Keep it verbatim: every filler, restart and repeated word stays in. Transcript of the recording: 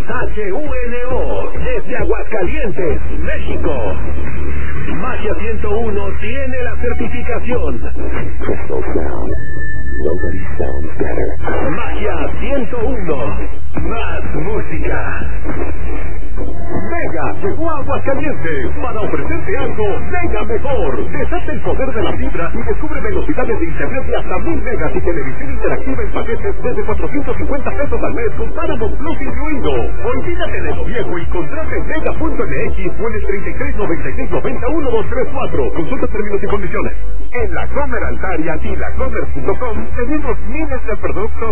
H U N O, desde Aguascalientes, México. Magia ciento uno tiene la certificación. Magia ciento uno, más música. Mega llegó a Aguascalientes para ofrecerte algo mega mejor. Desata el poder de la fibra y descubre velocidades de internet de hasta mil megas y televisión interactiva en paquetes desde cuatrocientos cincuenta pesos al mes con Paramount Plus incluido. Olvídate de lo viejo y contrata en mega punto m x o en el treinta y tres noventa y seis noventa uno dos tres cuatro. Consulta términos y condiciones. En la Comer Altaria y la comer punto com tenemos miles de productos